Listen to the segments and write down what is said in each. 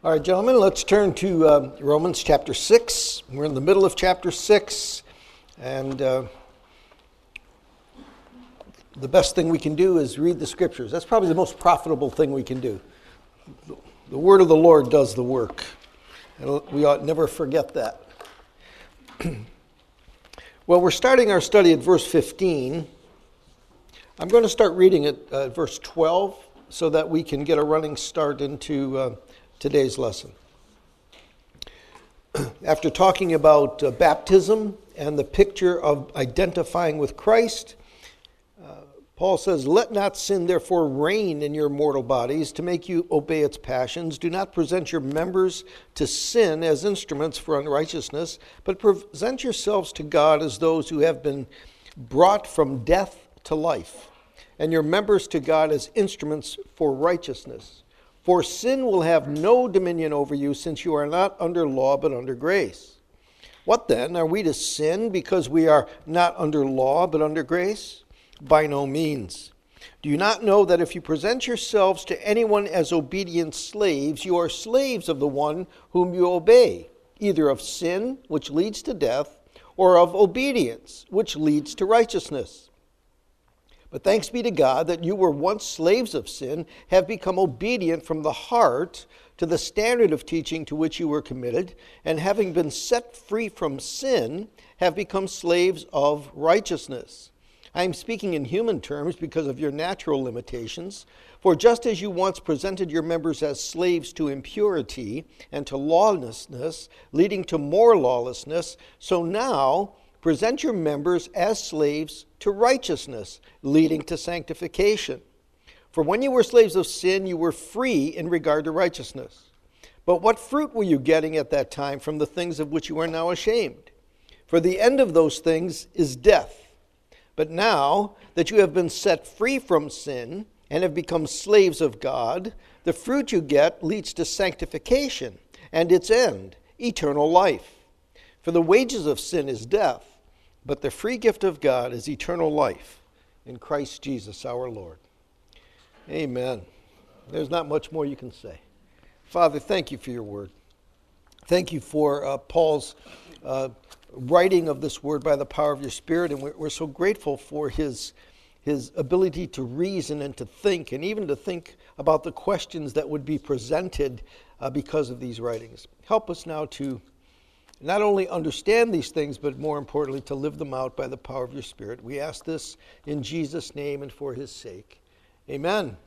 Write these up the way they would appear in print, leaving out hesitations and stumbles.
All right, gentlemen, let's turn to Romans chapter 6. We're in the middle of chapter 6, and the best thing we can do is read the scriptures. That's probably the most profitable thing we can do. The word of the Lord does the work, and we ought never forget that. Well, we're starting our study at verse 15. I'm going to start reading at verse 12 so that we can get a running start into today's lesson. After talking about baptism and the picture of identifying with Christ, Paul says, "Let not sin therefore reign in your mortal bodies to make you obey its passions. Do not present your members to sin as instruments for unrighteousness, but present yourselves to God as those who have been brought from death to life, and your members to God as instruments for righteousness. For sin will have no dominion over you, since you are not under law but under grace. What then? Are we to sin because we are not under law but under grace? By no means. Do you not know that if you present yourselves to anyone as obedient slaves, you are slaves of the one whom you obey, either of sin, which leads to death, or of obedience, which leads to righteousness? But thanks be to God that you were once slaves of sin, have become obedient from the heart to the standard of teaching to which you were committed, and having been set free from sin, have become slaves of righteousness. I am speaking in human terms because of your natural limitations. For just as you once presented your members as slaves to impurity and to lawlessness, leading to more lawlessness, so now present your members as slaves to righteousness, leading to sanctification. For when you were slaves of sin, you were free in regard to righteousness. But what fruit were you getting at that time from the things of which you are now ashamed? For the end of those things is death. But now that you have been set free from sin and have become slaves of God, the fruit you get leads to sanctification, and its end, eternal life. For the wages of sin is death, but the free gift of God is eternal life in Christ Jesus our Lord." Amen. There's not much more you can say. Father, thank you for your word. Thank you for Paul's writing of this word by the power of your Spirit, and we're so grateful for his ability to reason and to think, and even to think about the questions that would be presented because of these writings. Help us now to not only understand these things, but more importantly, to live them out by the power of your Spirit. We ask this in Jesus' name and for his sake. Amen.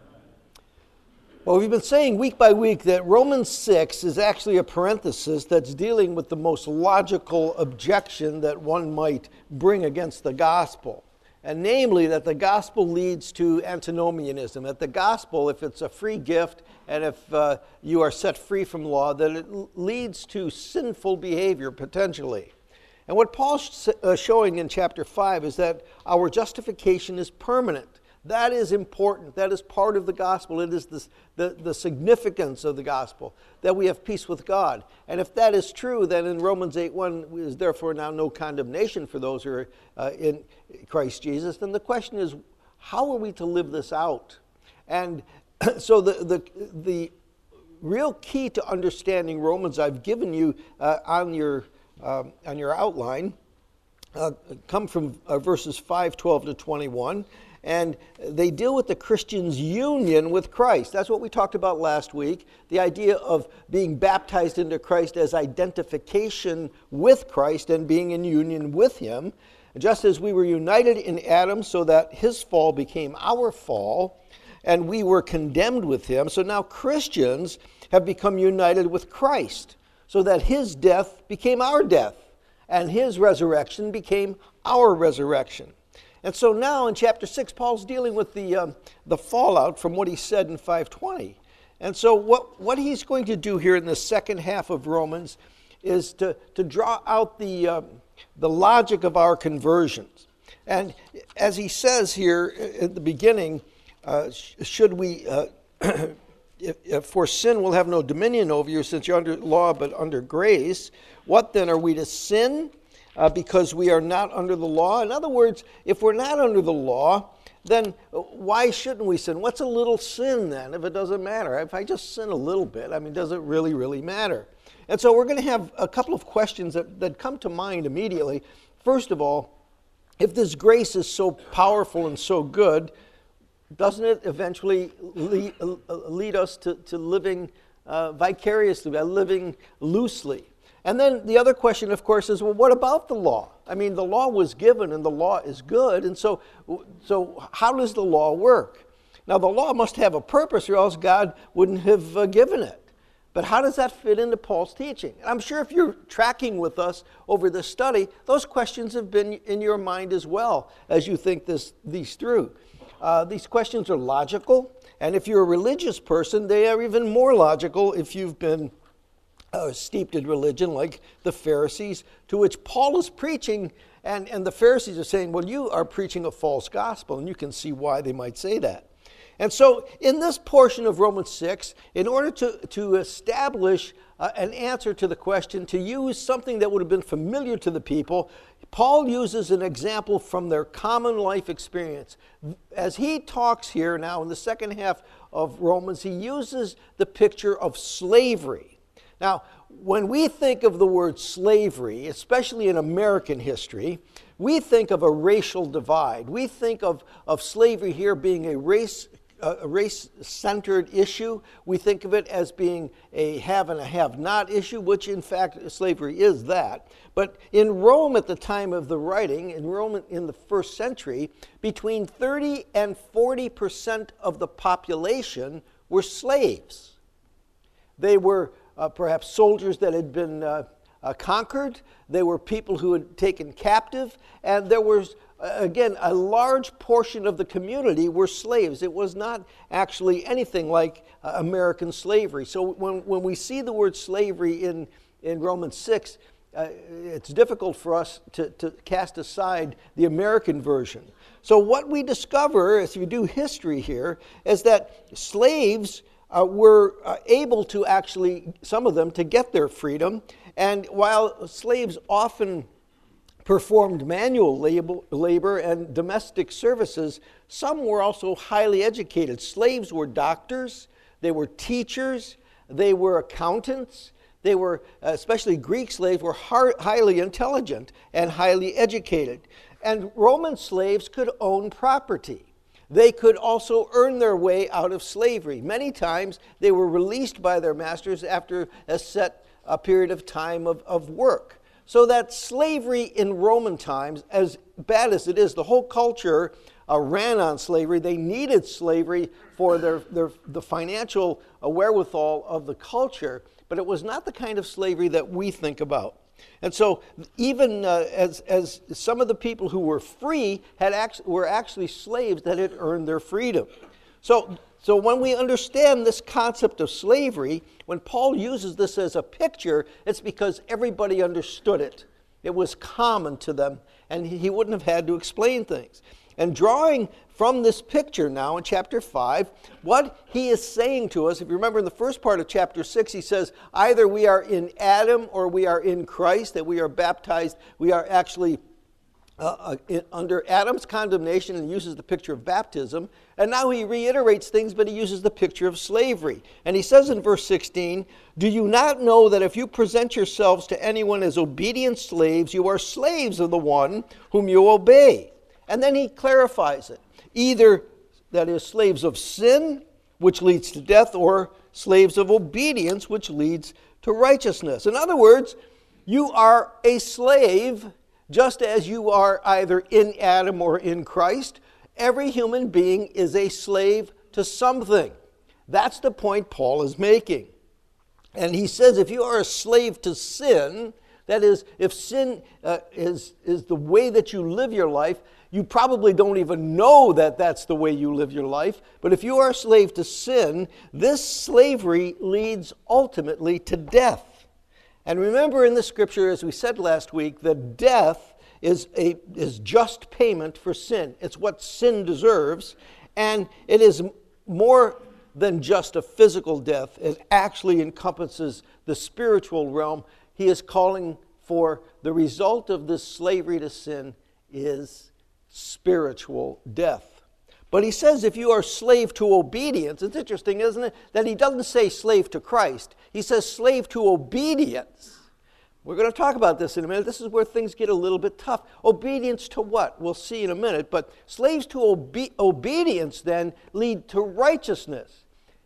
Well, we've been saying week by week that Romans 6 is actually a parenthesis that's dealing with the most logical objection that one might bring against the gospel. And namely, that the gospel leads to antinomianism. That the gospel, if it's a free gift and if you are set free from law, that it leads to sinful behavior potentially. And what Paul's showing in chapter 5 is that our justification is permanent. That is important. That is part of the gospel. It is the significance of the gospel, that we have peace with God. And if that is true, then in Romans 8:1 is therefore now no condemnation for those who are in Christ Jesus. Then the question is, how are we to live this out? And so the real key to understanding Romans I've given you on your outline come from verses 5:12 to 21. And they deal with the Christian's union with Christ. That's what we talked about last week, the idea of being baptized into Christ as identification with Christ and being in union with him. Just as we were united in Adam so that his fall became our fall, and we were condemned with him, so now Christians have become united with Christ so that his death became our death, and his resurrection became our resurrection. And so now in chapter 6, Paul's dealing with the fallout from what he said in 5:20. And so what he's going to do here in the second half of Romans is to draw out the logic of our conversions. And as he says here at the beginning, should we, for sin will have no dominion over you, since you're under law but under grace, what then, are we to sin because we are not under the law? In other words, if we're not under the law, then why shouldn't we sin? What's a little sin then if it doesn't matter? If I just sin a little bit, does it really, really matter? And so we're going to have a couple of questions that come to mind immediately. First of all, if this grace is so powerful and so good, doesn't it eventually lead us to living vicariously, living loosely? And then the other question, of course, is, well, what about the law? The law was given and the law is good, and so how does the law work? Now, the law must have a purpose or else God wouldn't have given it. But how does that fit into Paul's teaching? And I'm sure if you're tracking with us over this study, those questions have been in your mind as well as you think these through. These questions are logical, and if you're a religious person, they are even more logical if you've been steeped in religion like the Pharisees, to which Paul is preaching, and the Pharisees are saying, well, you are preaching a false gospel, and you can see why they might say that. And so in this portion of Romans 6, in order to establish an answer to the question, to use something that would have been familiar to the people, Paul uses an example from their common life experience. As he talks here now in the second half of Romans, he uses the picture of slavery. Now, when we think of the word slavery, especially in American history, we think of a racial divide. We think of slavery here being a race-centered issue. We think of it as being a have and a have-not issue, which in fact slavery is that. But in Rome at the time of the writing, in Rome in the first century, between 30 and 40% of the population were slaves. They were perhaps soldiers that had been conquered. They were people who had taken captive, and there was again, a large portion of the community were slaves. It was not actually anything like American slavery. So when we see the word slavery in Romans 6, it's difficult for us to cast aside the American version. So what we discover, as we do history here, is that slaves were able to actually, some of them, to get their freedom. And while slaves often performed manual labor and domestic services, some were also highly educated. Slaves were doctors, they were teachers, they were accountants, they were, especially Greek slaves, were highly intelligent and highly educated. And Roman slaves could own property. They could also earn their way out of slavery. Many times they were released by their masters after a set period of time of work. So that slavery in Roman times, as bad as it is, the whole culture ran on slavery. They needed slavery for the financial wherewithal of the culture, but it was not the kind of slavery that we think about. And so even as some of the people who were free were actually slaves that had earned their freedom. So when we understand this concept of slavery, when Paul uses this as a picture, it's because everybody understood it. It was common to them, and he wouldn't have had to explain things. And drawing from this picture now in chapter 5, what he is saying to us, if you remember in the first part of chapter 6, he says, either we are in Adam or we are in Christ, that we are baptized, we are actually under Adam's condemnation, and uses the picture of baptism. And now he reiterates things, but he uses the picture of slavery. And he says in verse 16, do you not know that if you present yourselves to anyone as obedient slaves, you are slaves of the one whom you obey? And then he clarifies it. Either, that is, slaves of sin, which leads to death, or slaves of obedience, which leads to righteousness. In other words, you are a slave just as you are either in Adam or in Christ. Every human being is a slave to something. That's the point Paul is making. And he says if you are a slave to sin, that is, if sin is the way that you live your life, you probably don't even know that that's the way you live your life. But if you are a slave to sin, this slavery leads ultimately to death. And remember in the scripture, as we said last week, that death is just payment for sin. It's what sin deserves. And it is more than just a physical death. It actually encompasses the spiritual realm. He is calling for the result of this slavery to sin is spiritual death. But he says if you are slave to obedience, it's interesting, isn't it, that he doesn't say slave to Christ. He says slave to obedience. We're going to talk about this in a minute. This is where things get a little bit tough. Obedience to what? We'll see in a minute. But slaves to obedience then lead to righteousness.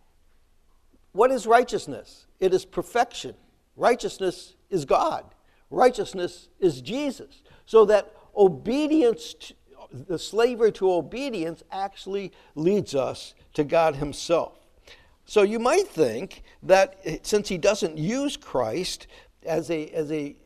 What is righteousness? It is perfection. Righteousness is God. Righteousness is Jesus. So that obedience, the slavery to obedience, actually leads us to God himself. So you might think that since he doesn't use Christ as a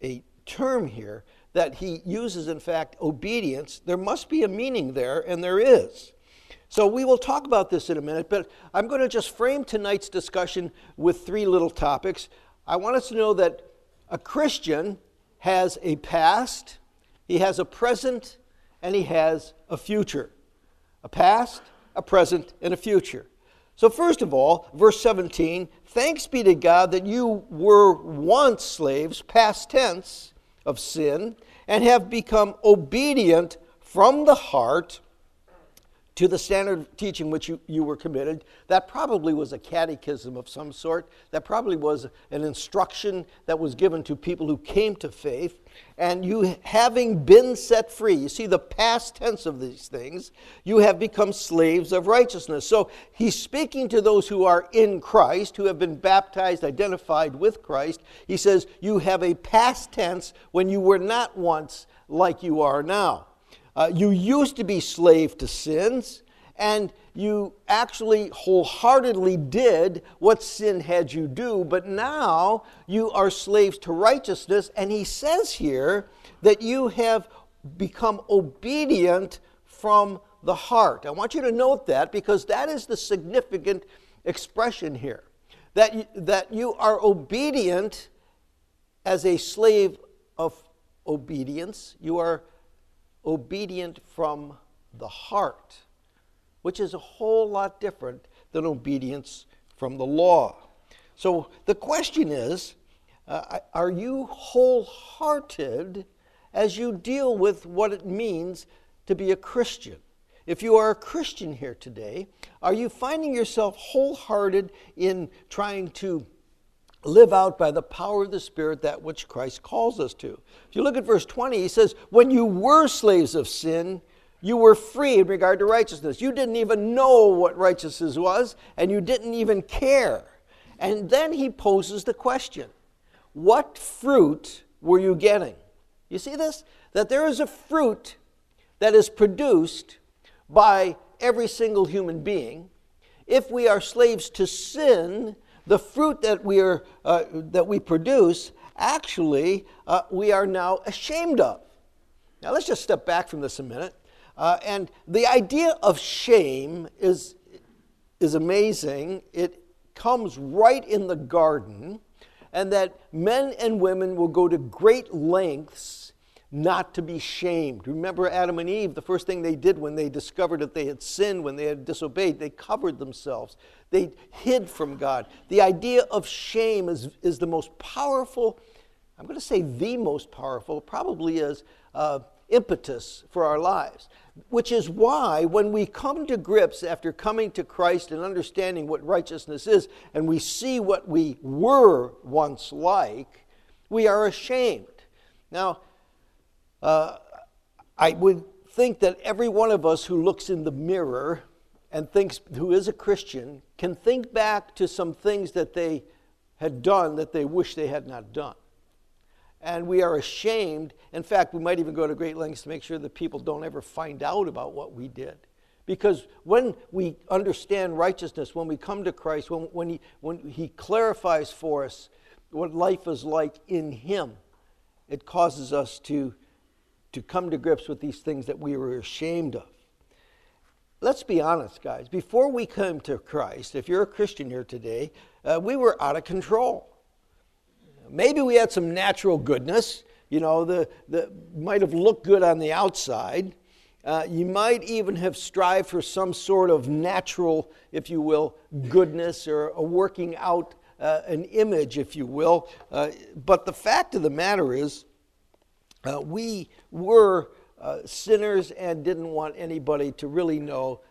term here, that he uses, in fact, obedience, there must be a meaning there, and there is. So we will talk about this in a minute, but I'm going to just frame tonight's discussion with three little topics. I want us to know that a Christian has a past, he has a present, and he has a future. A past, a present, and a future. So first of all, verse 17, thanks be to God that you were once slaves, past tense, of sin, and have become obedient from the heart to the standard of teaching which you were committed. That probably was a catechism of some sort. That probably was an instruction that was given to people who came to faith. And you having been set free, you see the past tense of these things, you have become slaves of righteousness. So he's speaking to those who are in Christ, who have been baptized, identified with Christ. He says, you have a past tense when you were not once like you are now. You used to be slave to sins, and you actually wholeheartedly did what sin had you do, but now you are slaves to righteousness, and he says here that you have become obedient from the heart. I want you to note that because that is the significant expression here, that you are obedient as a slave of obedience. You are obedient from the heart, which is a whole lot different than obedience from the law. So the question is, are you wholehearted as you deal with what it means to be a Christian? If you are a Christian here today, are you finding yourself wholehearted in trying to live out by the power of the Spirit that which Christ calls us to? If you look at verse 20, he says, when you were slaves of sin, you were free in regard to righteousness. You didn't even know what righteousness was, and you didn't even care. And then he poses the question, what fruit were you getting? You see this? That there is a fruit that is produced by every single human being. If we are slaves to sin, the fruit that we produce, actually, we are now ashamed of. Now, let's just step back from this a minute. And the idea of shame is amazing. It comes right in the garden, and that men and women will go to great lengths not to be shamed. Remember Adam and Eve, the first thing they did when they discovered that they had sinned, when they had disobeyed, they covered themselves. They hid from God. The idea of shame is the most powerful, I'm going to say the most powerful, probably is impetus for our lives. Which is why when we come to grips after coming to Christ and understanding what righteousness is, and we see what we were once like, we are ashamed. Now, I would think that every one of us who looks in the mirror and thinks, who is a Christian, can think back to some things that they had done that they wish they had not done. And we are ashamed. In fact, we might even go to great lengths to make sure that people don't ever find out about what we did. Because when we understand righteousness, when we come to Christ, when he clarifies for us what life is like in him, it causes us to come to grips with these things that we were ashamed of. Let's be honest, guys. Before we came to Christ, if you're a Christian here today, we were out of control. Maybe we had some natural goodness. You know, the might have looked good on the outside. You might even have strived for some sort of natural, if you will, goodness or a working out an image, if you will. But the fact of the matter is, we were sinners and didn't want anybody to really know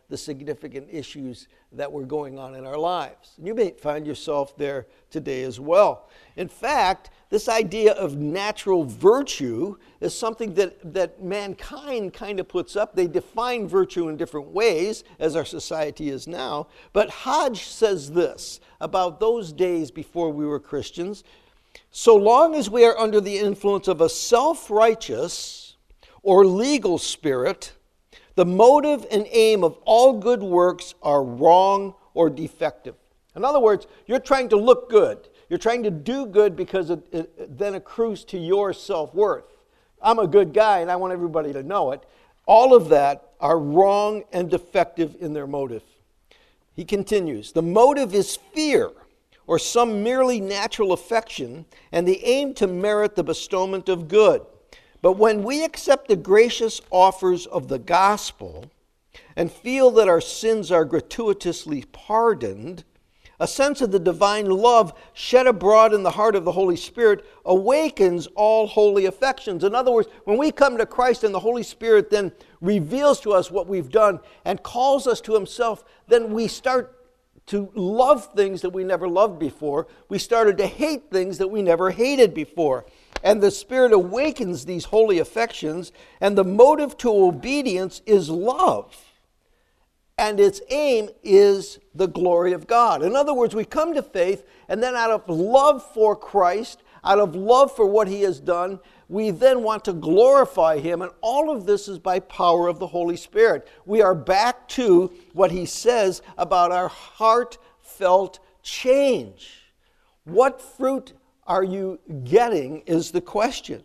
the significant issues that were going on in our lives. And you may find yourself there today as well. In fact, this idea of natural virtue is something that mankind kind of puts up. They define virtue in different ways, as our society is now. But Hodge says this about those days before we were Christians: so long as we are under the influence of a self-righteous or legal spirit, the motive and aim of all good works are wrong or defective. In other words, you're trying to look good. You're trying to do good because it then accrues to your self-worth. I'm a good guy and I want everybody to know it. All of that are wrong and defective in their motive. He continues, the motive is fear or some merely natural affection, and the aim to merit the bestowment of good. But when we accept the gracious offers of the gospel and feel that our sins are gratuitously pardoned, a sense of the divine love shed abroad in the heart of the Holy Spirit awakens all holy affections. In other words, when we come to Christ and the Holy Spirit then reveals to us what we've done and calls us to himself, then we start to love things that we never loved before. We started to hate things that we never hated before. And the Spirit awakens these holy affections, and the motive to obedience is love. And its aim is the glory of God. In other words, we come to faith, and then out of love for Christ, out of love for what he has done, we then want to glorify him, and all of this is by power of the Holy Spirit. We are back to what he says about our heartfelt change. What fruit are you getting is the question.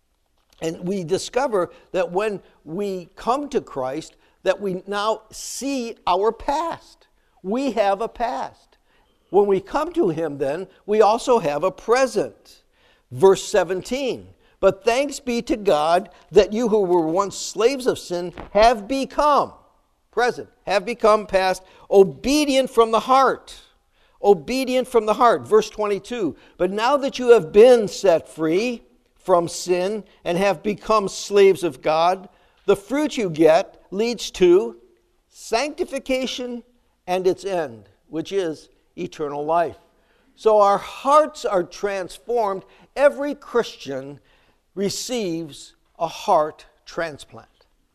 And we discover that when we come to Christ, that we now see our past. We have a past. When we come to him then, we also have a present. Verse 17, but thanks be to God that you who were once slaves of sin have become, present, have become past, obedient from the heart. Obedient from the heart. Verse 22, but now that you have been set free from sin and have become slaves of God, the fruit you get leads to sanctification and its end, which is eternal life. So our hearts are transformed. Every Christian receives a heart transplant.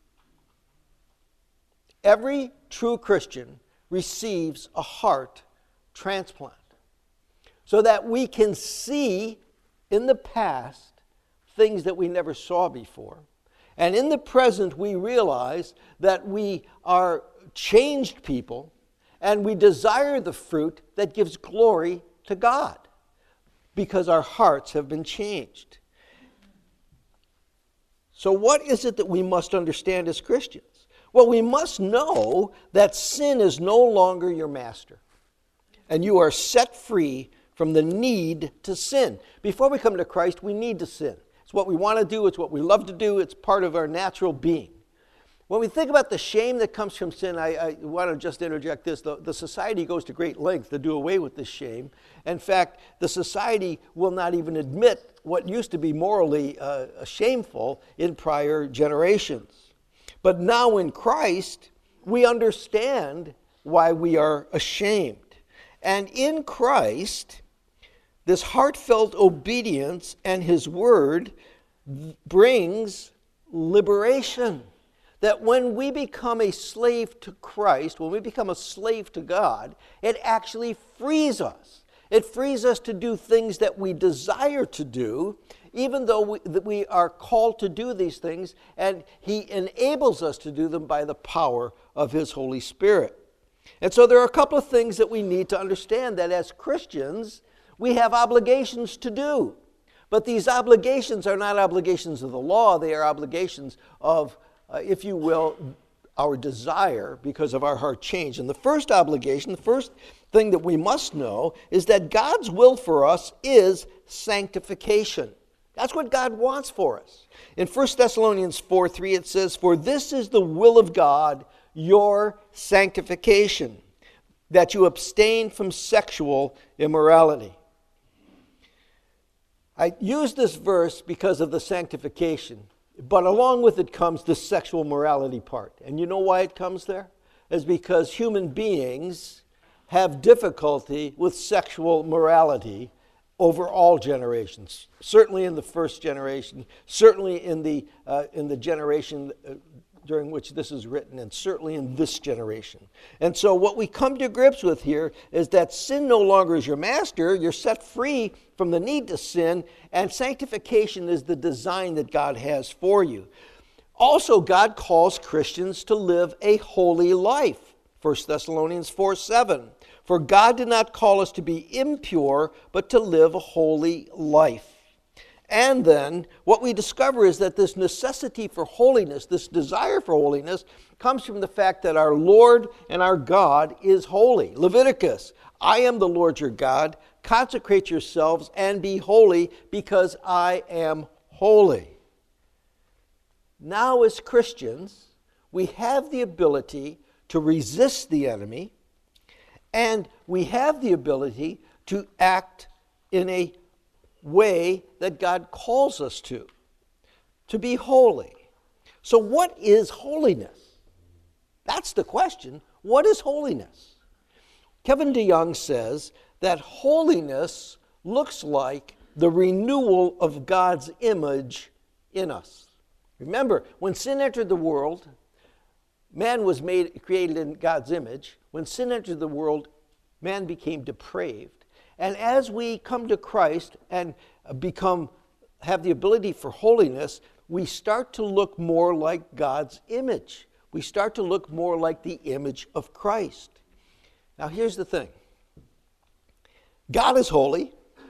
Every true Christian receives a heart transplant, so that we can see in the past things that we never saw before. And in the present, we realize that we are changed people, and we desire the fruit that gives glory to God, because our hearts have been changed. So what is it that we must understand as Christians? Well, we must know that sin is no longer your master, and you are set free from the need to sin. Before we come to Christ, we need to sin. It's what we want to do. It's what we love to do. It's part of our natural being. When we think about the shame that comes from sin, I want to just interject this. The society goes to great lengths to do away with this shame. In fact, the society will not even admit what used to be morally shameful in prior generations. But now in Christ, we understand why we are ashamed. And in Christ, this heartfelt obedience and his word brings liberation. That when we become a slave to Christ, when we become a slave to God, it actually frees us. It frees us to do things that we desire to do, even though we are called to do these things, and he enables us to do them by the power of his Holy Spirit. And so there are a couple of things that we need to understand, that as Christians, we have obligations to do. But these obligations are not obligations of the law. They are obligations of, if you will, our desire because of our heart change. And the first obligation, the first thing that we must know is that God's will for us is sanctification. That's what God wants for us. In 1 Thessalonians 4:3 it says, "For this is the will of God, your sanctification, that you abstain from sexual immorality." I use this verse because of the sanctification, but along with it comes the sexual morality part. And you know why it comes there? is because human beings have difficulty with sexual morality over all generations. Certainly in the first generation, certainly in the generation during which this is written, and certainly in this generation. And so what we come to grips with here is that sin no longer is your master. You're set free from the need to sin, and sanctification is the design that God has for you. Also, God calls Christians to live a holy life. 1 Thessalonians 4:7. For God did not call us to be impure, but to live a holy life. And then what we discover is that this necessity for holiness, this desire for holiness, comes from the fact that our Lord and our God is holy. Leviticus, I am the Lord your God. Consecrate yourselves and be holy, because I am holy. Now, as Christians, we have the ability to resist the enemy, and we have the ability to act in a way that God calls us to be holy. So what is holiness? That's the question. What is holiness? Kevin DeYoung says that holiness looks like the renewal of God's image in us. Remember, when sin entered the world, man was created in God's image. When sin entered the world, man became depraved. And as we come to Christ and have the ability for holiness, we start to look more like God's image. We start to look more like the image of Christ. Now here's the thing. God is holy.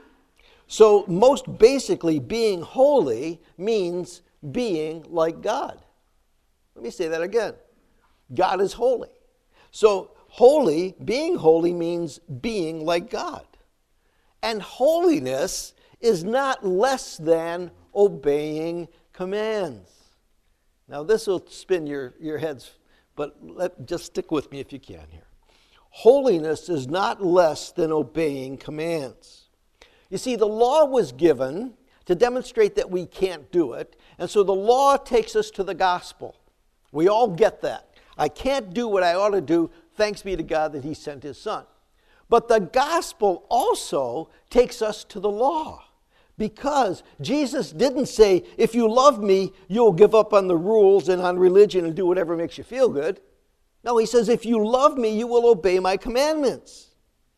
So most basically, being holy means being like God. Let me say that again. God is holy. So being holy means being like God. And holiness is not less than obeying commands. Now this will spin your heads, but just stick with me if you can here. Holiness is not less than obeying commands. You see, the law was given to demonstrate that we can't do it, and so the law takes us to the gospel. We all get that. I can't do what I ought to do. Thanks be to God that he sent his son. But the gospel also takes us to the law, because Jesus didn't say, if you love me, you'll give up on the rules and on religion and do whatever makes you feel good. No, he says, if you love me, you will obey my commandments.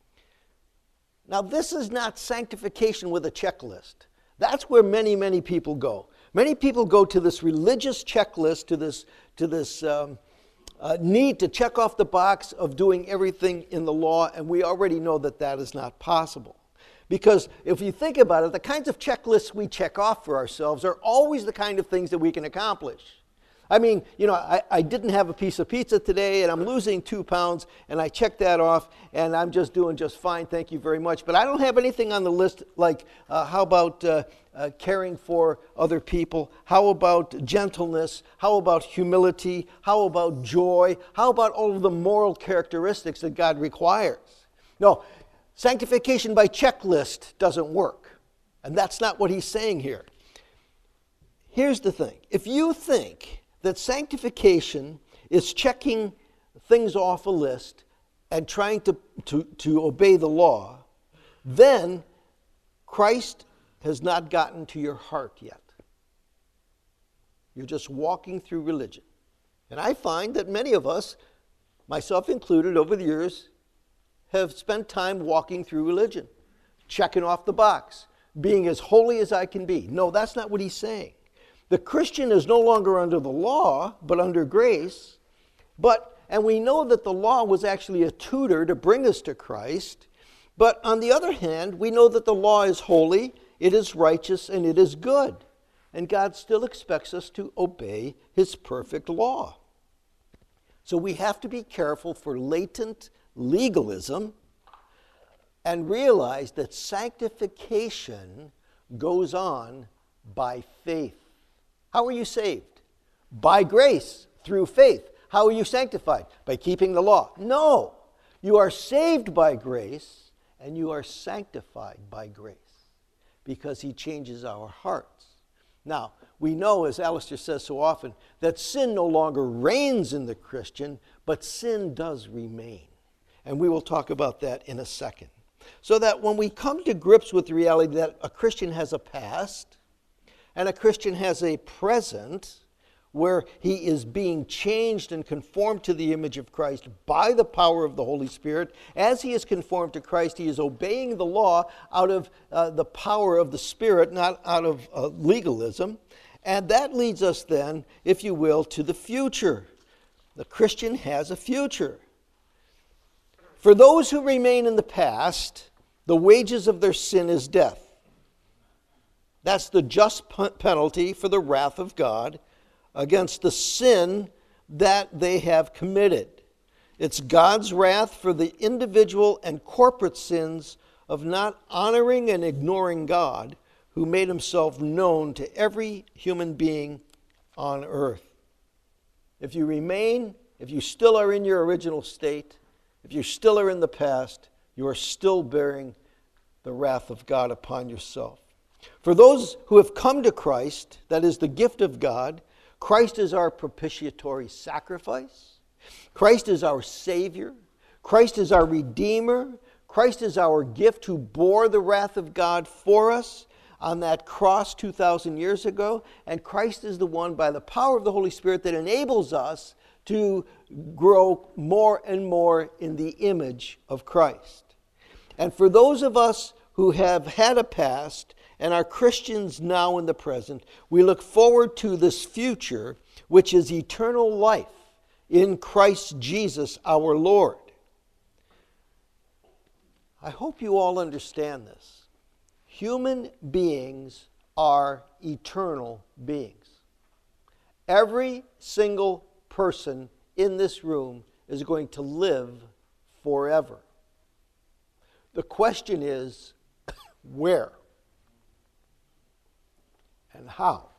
Now, this is not sanctification with a checklist. That's where many, many people go. Many people go to this religious checklist, to this need to check off the box of doing everything in the law, and we already know that that is not possible. Because if you think about it, the kinds of checklists we check off for ourselves are always the kind of things that we can accomplish. I mean, I didn't have a piece of pizza today, and I'm losing 2 pounds, and I checked that off, and I'm just doing just fine, thank you very much. But I don't have anything on the list like, how about caring for other people? How about gentleness? How about humility? How about joy? How about all of the moral characteristics that God requires? No, sanctification by checklist doesn't work. And that's not what he's saying here. Here's the thing. If you think that sanctification is checking things off a list and trying to obey the law, then Christ has not gotten to your heart yet. You're just walking through religion. And I find that many of us, myself included, over the years, have spent time walking through religion, checking off the box, being as holy as I can be. No, that's not what he's saying. The Christian is no longer under the law, but under grace. And we know that the law was actually a tutor to bring us to Christ. But on the other hand, we know that the law is holy, it is righteous, and it is good. And God still expects us to obey his perfect law. So we have to be careful for latent legalism and realize that sanctification goes on by faith. How are you saved? By grace, through faith. How are you sanctified? By keeping the law. No, you are saved by grace and you are sanctified by grace because he changes our hearts. Now, we know, as Alistair says so often, that sin no longer reigns in the Christian, but sin does remain. And we will talk about that in a second. So that when we come to grips with the reality that a Christian has a past and a Christian has a present where he is being changed and conformed to the image of Christ by the power of the Holy Spirit, as he is conformed to Christ, he is obeying the law out of the power of the Spirit, not out of legalism. And that leads us then, if you will, to the future. The Christian has a future. For those who remain in the past, the wages of their sin is death. That's the just penalty for the wrath of God against the sin that they have committed. It's God's wrath for the individual and corporate sins of not honoring and ignoring God, who made himself known to every human being on earth. If you remain, if you still are in your original state, if you still are in the past, you are still bearing the wrath of God upon yourself. For those who have come to Christ, that is the gift of God, Christ is our propitiatory sacrifice. Christ is our Savior. Christ is our Redeemer. Christ is our gift who bore the wrath of God for us on that cross 2,000 years ago. And Christ is the one, by the power of the Holy Spirit, that enables us to grow more and more in the image of Christ. And for those of us who have had a past and are Christians now in the present, we look forward to this future, which is eternal life in Christ Jesus our Lord. I hope you all understand this. Human beings are eternal beings. Every single person in this room is going to live forever. The question is, where and how?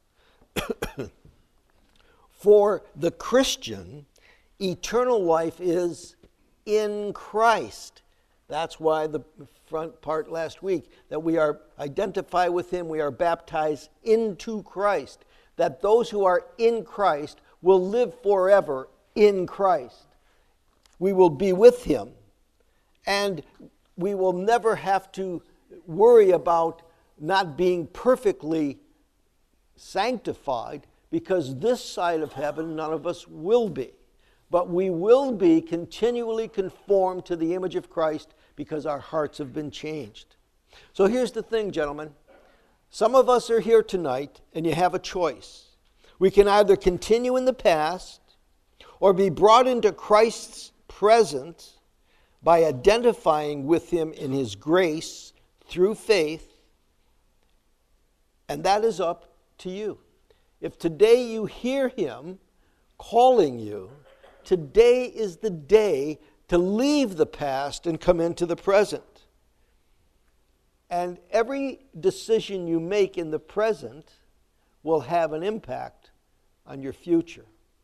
For the Christian, eternal life is in Christ. That's why the front part last week, that we are identified with him, we are baptized into Christ, that those who are in Christ will live forever in Christ. We will be with him, and we will never have to worry about not being perfectly sanctified, because this side of heaven none of us will be. But we will be continually conformed to the image of Christ because our hearts have been changed. So here's the thing, gentlemen. Some of us are here tonight and you have a choice. We can either continue in the past or be brought into Christ's present by identifying with him in his grace through faith, and that is up to you. If today you hear him calling you, today is the day to leave the past and come into the present. And every decision you make in the present will have an impact on your future.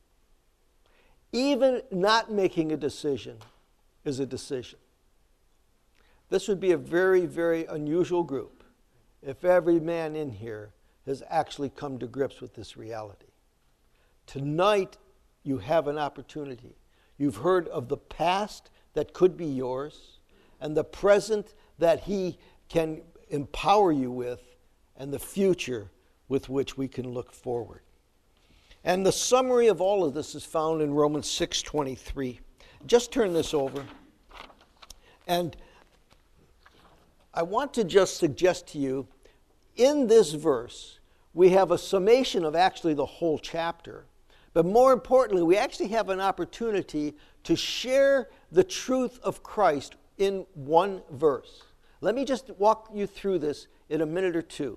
Even not making a decision is a decision. This would be a very, very unusual group if every man in here has actually come to grips with this reality. Tonight, you have an opportunity. You've heard of the past that could be yours, and the present that he can empower you with, and the future with which we can look forward. And the summary of all of this is found in Romans 6:23. Just turn this over. And I want to just suggest to you, in this verse, we have a summation of actually the whole chapter. But more importantly, we actually have an opportunity to share the truth of Christ in one verse. Let me just walk you through this in a minute or two.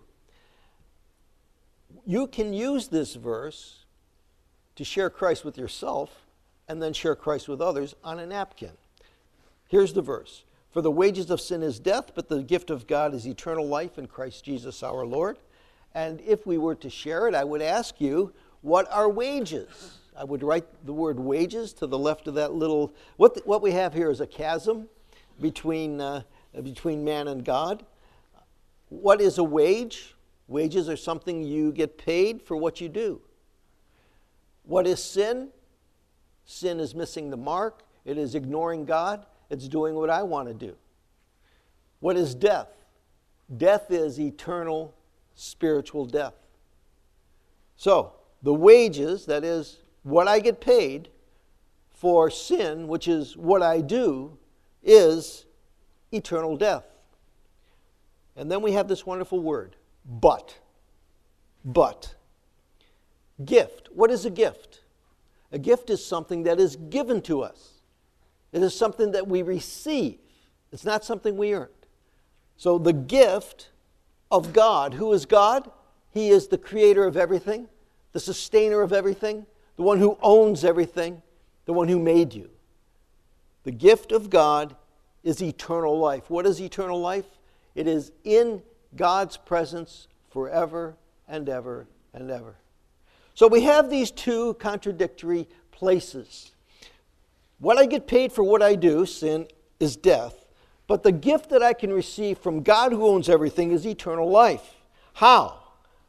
You can use this verse to share Christ with yourself and then share Christ with others on a napkin. Here's the verse. For the wages of sin is death, but the gift of God is eternal life in Christ Jesus our Lord. And if we were to share it, I would ask you, what are wages? I would write the word wages to the left of that little... What we have here is a chasm between man and God. What is a wage? Wages are something you get paid for what you do. What is sin? Sin is missing the mark. It is ignoring God. It's doing what I want to do. What is death? Death is eternal spiritual death. So, the wages, that is what I get paid for sin, which is what I do, is eternal death. And then we have this wonderful word, but. But. Gift. What is a gift? A gift is something that is given to us. It is something that we receive. It's not something we earned. So the gift of God. Who is God? He is the creator of everything, the sustainer of everything, the one who owns everything, the one who made you. The gift of God is eternal life. What is eternal life? It is in God's presence forever and ever and ever. So we have these two contradictory places. What I get paid for what I do, sin, is death. But the gift that I can receive from God who owns everything is eternal life. How?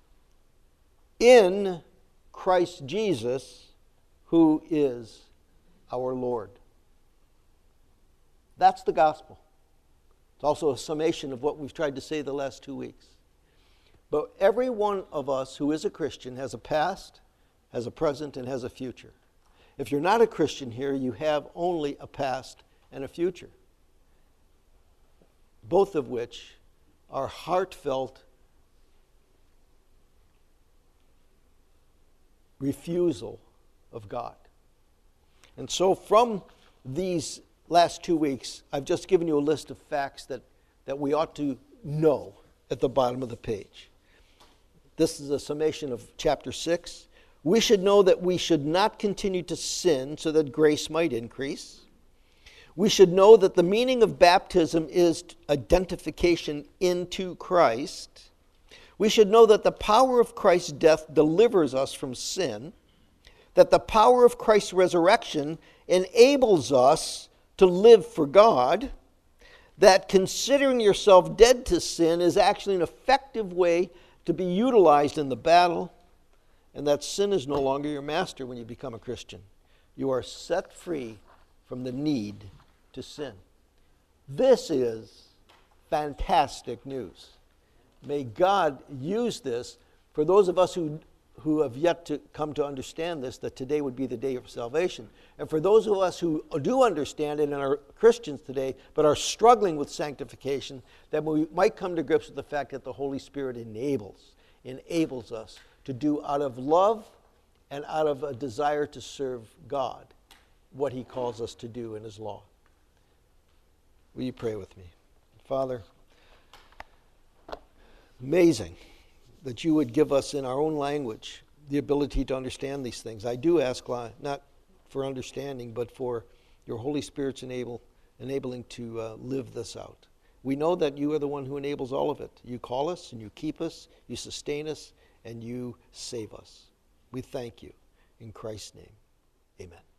In Christ Jesus, who is our Lord. That's the gospel. It's also a summation of what we've tried to say the last 2 weeks. But every one of us who is a Christian has a past, has a present, and has a future. If you're not a Christian here, you have only a past and a future, both of which are heartfelt refusal of God. And so from these last 2 weeks, I've just given you a list of facts that we ought to know at the bottom of the page. This is a summation of chapter 6. We should know that we should not continue to sin so that grace might increase. We should know that the meaning of baptism is identification into Christ. We should know that the power of Christ's death delivers us from sin, that the power of Christ's resurrection enables us to live for God, that considering yourself dead to sin is actually an effective way to be utilized in the battle, and that sin is no longer your master when you become a Christian. You are set free from the need to sin. This is fantastic news. May God use this for those of us who have yet to come to understand this, that today would be the day of salvation. And for those of us who do understand it and are Christians today, but are struggling with sanctification, that we might come to grips with the fact that the Holy Spirit enables us to do out of love and out of a desire to serve God what He calls us to do in His law. Will you pray with me? Father, amazing that you would give us in our own language the ability to understand these things. I do ask, not for understanding, but for your Holy Spirit's enabling to live this out. We know that you are the one who enables all of it. You call us and you keep us, you sustain us, and you save us. We thank you. In Christ's name, amen.